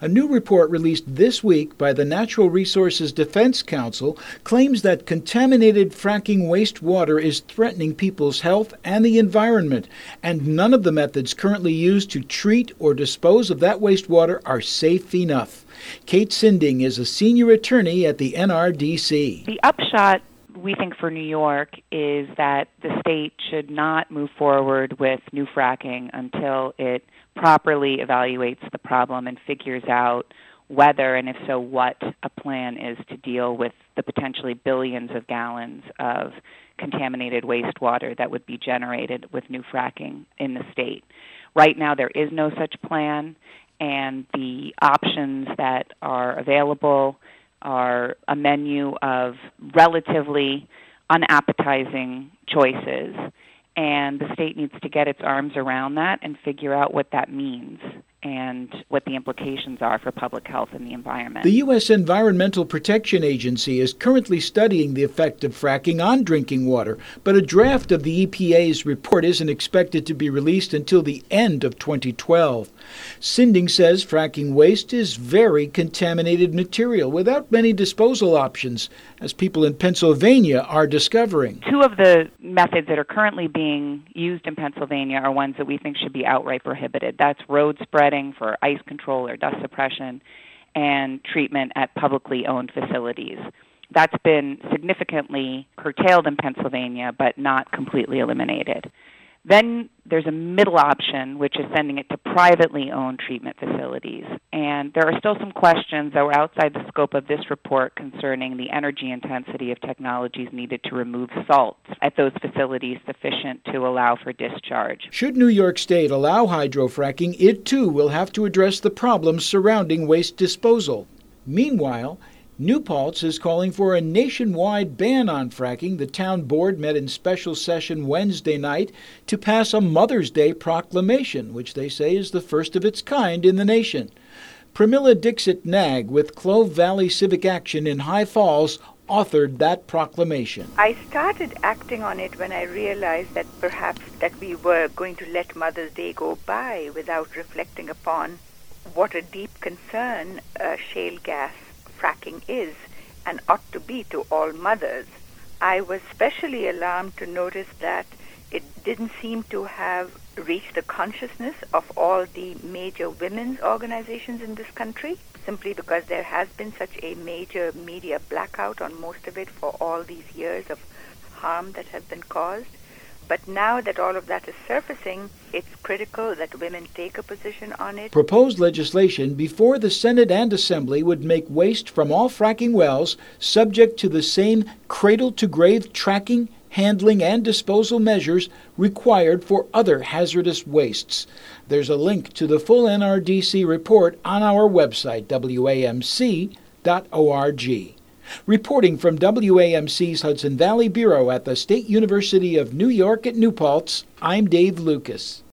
A new report released this week by the Natural Resources Defense Council claims that contaminated fracking wastewater is threatening people's health and the environment, and none of the methods currently used to treat or dispose of that wastewater are safe enough. Kate Sinding is a senior attorney at the NRDC. The upshot, we think, for New York is that the state should not move forward with new fracking until it properly evaluates the problem and figures out whether, and if so, what a plan is to deal with the potentially billions of gallons of contaminated wastewater that would be generated with new fracking in the state. Right now, there is no such plan, and the options that are available are a menu of relatively unappetizing choices, and the state needs to get its arms around that and figure out what that means and what the implications are for public health and the environment. The U.S. Environmental Protection Agency is currently studying the effect of fracking on drinking water, but a draft of the EPA's report isn't expected to be released until the end of 2012. Sinding says fracking waste is very contaminated material without many disposal options, as people in Pennsylvania are discovering. Two of the methods that are currently being used in Pennsylvania are ones that we think should be outright prohibited. That's road spreading for ice control or dust suppression and treatment at publicly owned facilities. That's been significantly curtailed in Pennsylvania, but not completely eliminated. Then there's a middle option, which is sending it to privately owned treatment facilities. And there are still some questions that were outside the scope of this report concerning the energy intensity of technologies needed to remove salts at those facilities sufficient to allow for discharge. Should New York State allow hydrofracking, it too will have to address the problems surrounding waste disposal. Meanwhile, New Paltz is calling for a nationwide ban on fracking. The town board met in special session Wednesday night to pass a Mother's Day proclamation, which they say is the first of its kind in the nation. Pramila Dixit-Nag with Clove Valley Civic Action in High Falls authored that proclamation. I started acting on it when I realized that perhaps that we were going to let Mother's Day go by without reflecting upon what a deep concern shale gas fracking is and ought to be to all mothers. I was especially alarmed to notice that it didn't seem to have reached the consciousness of all the major women's organizations in this country, simply because there has been such a major media blackout on most of it for all these years of harm that has been caused. But now that all of that is surfacing, it's critical that women take a position on it. Proposed legislation before the Senate and Assembly would make waste from all fracking wells subject to the same cradle-to-grave tracking, handling, and disposal measures required for other hazardous wastes. There's a link to the full NRDC report on our website, wamc.org. Reporting from WAMC's Hudson Valley Bureau at the State University of New York at New Paltz, I'm Dave Lucas.